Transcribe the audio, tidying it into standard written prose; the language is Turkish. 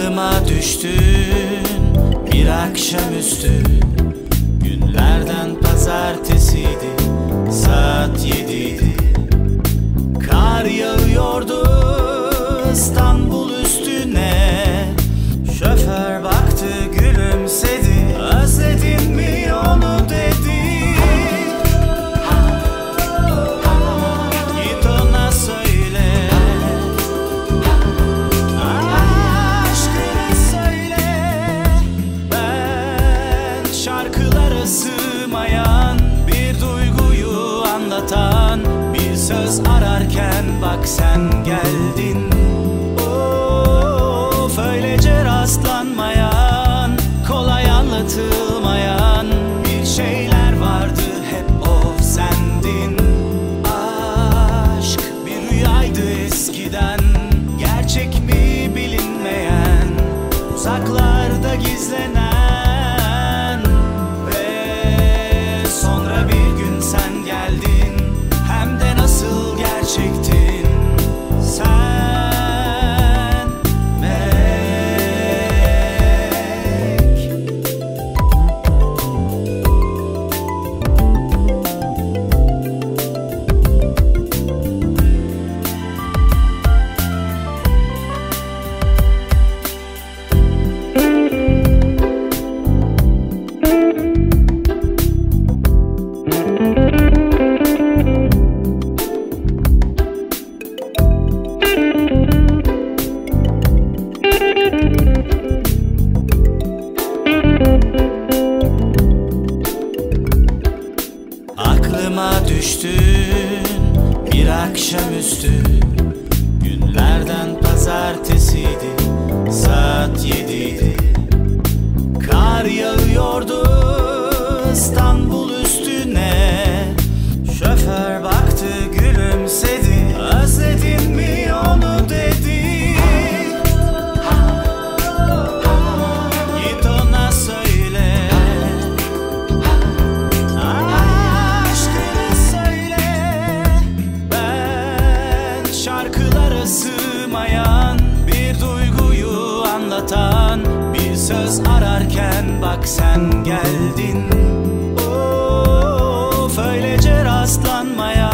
Aklıma düştün bir akşamüstü, günlerden pazartesiydi, saat 7'ydi. Kar yağıyordu İstanbul üstüne. Şoför baktı, gülümsedi, özledin mi onu dedi. Git ona söyle, aşkını söyle. Ben şarkılara sığmayan, bir duyguyu anlatan bir söz ararken bak sen geldin. Of, öylece rastlanmayan, kolay anlatılmayan bir şeyler vardı, hep of sendin. Aşk bir rüyaydı eskiden, gerçek mi bilinmeyen, uzaklarda gizlenen. Ve sonra bir gün sen geldin, hem de nasıl gerçektin sen. Aklıma düştün bir akşamüstü, günlerden pazartesiydi, saat 7'ydi. Kar yağıyordu İstanbul üstüne. Şoför baktı, gülümsedi, özledin mi onu dedi. Git ona söyle, aşkını söyle. Ben şarkılara sığmayan, bir duyguyu anlatan bir söz ararken bak sen geldin. Of, öylece rastlanmayan